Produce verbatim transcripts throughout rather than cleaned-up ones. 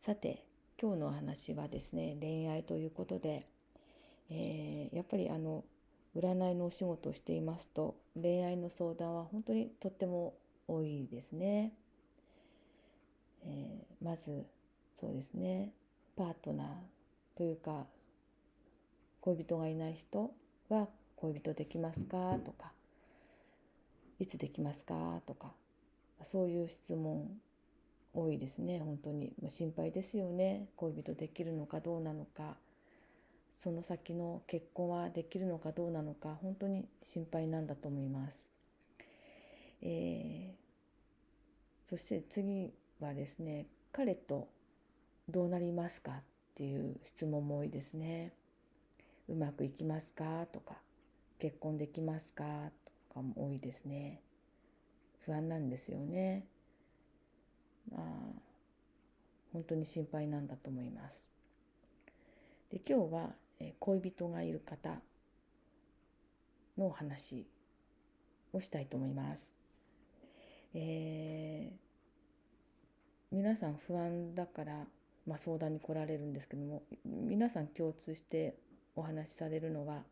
さて、今日のお話はですね、恋愛ということで、えーやっぱりあの占いのお仕事をしていますと、恋愛の相談は本当にとっても多いですね。えーまずそうですね、パートナーというか恋人がいない人は恋人できますかとか、いつできますかとか、そういう質問多いですね。本当に心配ですよね。恋人できるのかどうなのか、その先の結婚はできるのかどうなのか、本当に心配なんだと思います。えーそして次はですね、彼とどうなりますかっていう質問も多いですね。うまくいきますかとか、結婚できますかとかも多いですね。不安なんですよね。まあ、本当に心配なんだと思います。で、今日はえ恋人がいる方のお話をしたいと思います。えー皆さん不安だから、まあ、相談に来られるんですけども、皆さん共通してお話しされるのは、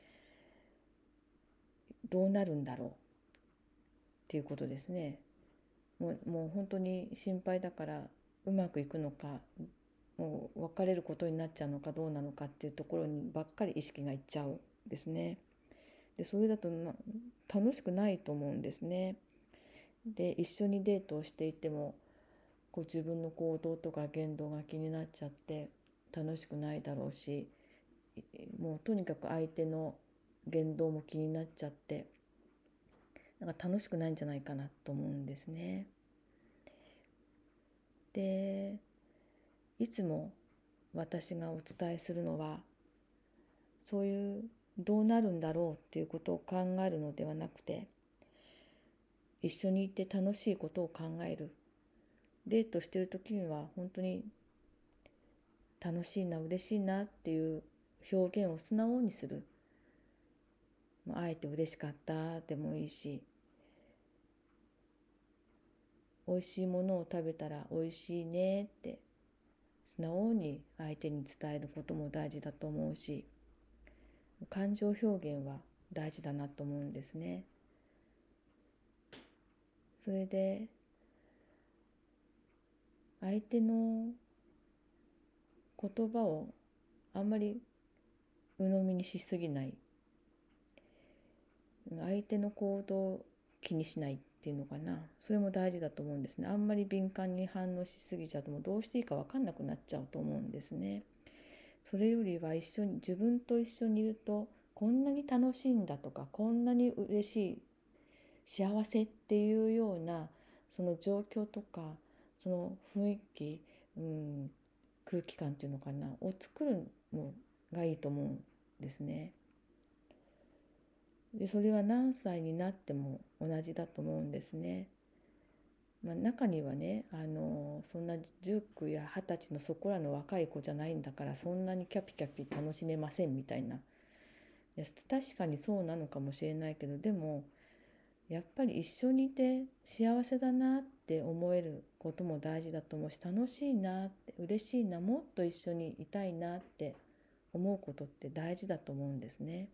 どうなるんだろうっていうことですね。もう、もう本当に心配だから、うまくいくのか、もう別れることになっちゃうのかどうなのかっていうところにばっかり意識がいっちゃうんですね。で、それだとな楽しくないと思うんですね。で、一緒にデートをしていても、こう自分の行動とか言動が気になっちゃって楽しくないだろうし、もうとにかく相手の言動も気になっちゃって、なんか楽しくないんじゃないかなと思うんですね。で、いつも私がお伝えするのは、そういうどうなるんだろうっていうことを考えるのではなくて、一緒にいて楽しいことを考える。デートしてる時には本当に楽しいな、嬉しいなっていう表現を素直にする。あえて嬉しかったでもいいし、美味しいものを食べたら美味しいねって素直に相手に伝えることも大事だと思うし、感情表現は大事だなと思うんですね。それで相手の言葉をあんまり鵜呑みにしすぎない、相手の行動を気にしないっていうのかな、それも大事だと思うんですね。あんまり敏感に反応しすぎちゃうと、もうどうしていいか分かんなくなっちゃうと思うんですね。それよりは一緒に、自分と一緒にいるとこんなに楽しいんだとか、こんなに嬉しい、幸せっていうようなその状況とか、その雰囲気、うん、空気感っていうのかなを作るのがいいと思うんですね。で、それは何歳になっても同じだと思うんですね。まあ、中にはね、あのそんなじゅっくやはたちのそこらの若い子じゃないんだから、そんなにキャピキャピ楽しめませんみたいな、確かにそうなのかもしれないけど、でもやっぱり一緒にいて幸せだなって思えることも大事だと思うし、楽しいなって、嬉しいな、もっと一緒にいたいなって思うことって大事だと思うんですね。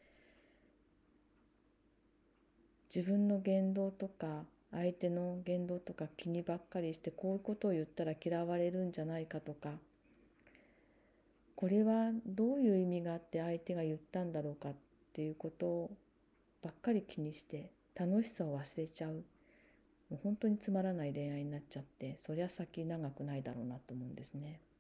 自分の言動とか相手の言動とか気にばっかりして、こういうことを言ったら嫌われるんじゃないかとか、これはどういう意味があって相手が言ったんだろうかっていうことばっかり気にして楽しさを忘れちゃう。もう本当につまらない恋愛になっちゃって、そりゃ先長くないだろうなと思うんですね。